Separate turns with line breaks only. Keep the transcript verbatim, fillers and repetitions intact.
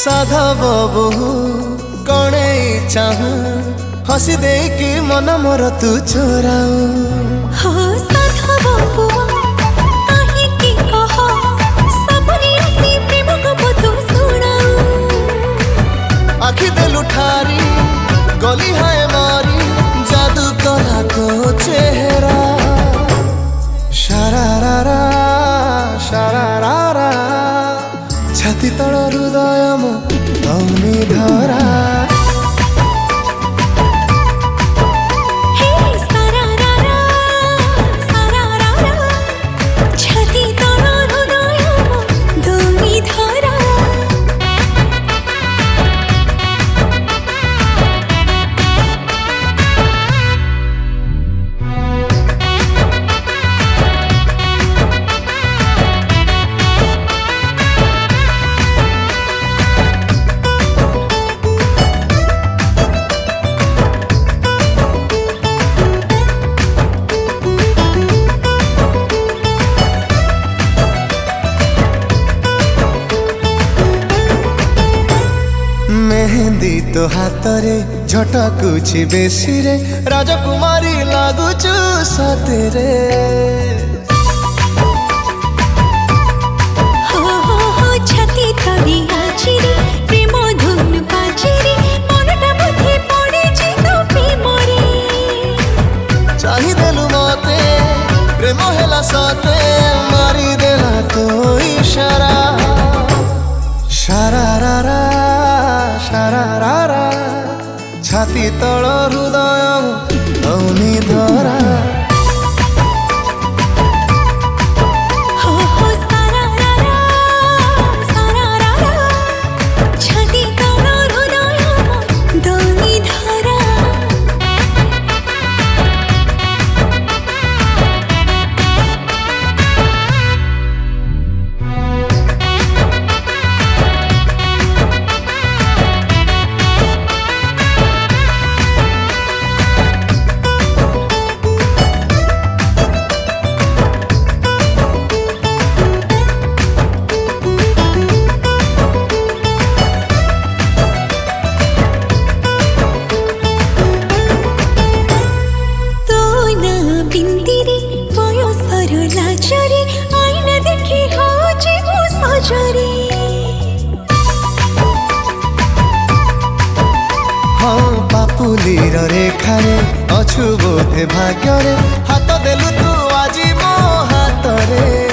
साधव बहु कणे चाहू हसी दे कि मन मोर तू चोराऊ
हो साधव बहु ताही की कह सबरी आसी प्रेम को तू सुनाऊ
आखि देलु ठारी गली है मारी जादू कला तो चेहरा शरारा शरारा छाती तल हृदय मो दौनी धरा मेहंदी तो हाथ रे झटकुछि बेसी रे राजकुमारी लागुचु सतेरे
हो हो हो छाती तड़ी आचिरी प्रेम धुन बाजिरी मनटा बुद्धि पड़े जी तो प्रेम रे
चाहि देलु मते प्रेम हेला सते मारी देला तो इशारा शरारा शरारा छाती तल हृदय दौनी धरा
हो हो सारारा सारारा छाती तल हृदय दौनी धरा
हाँ पापुलीर रेखारे अछु बोधे भाग्य रे हाथ देलु तू आजी मो हाथ रे।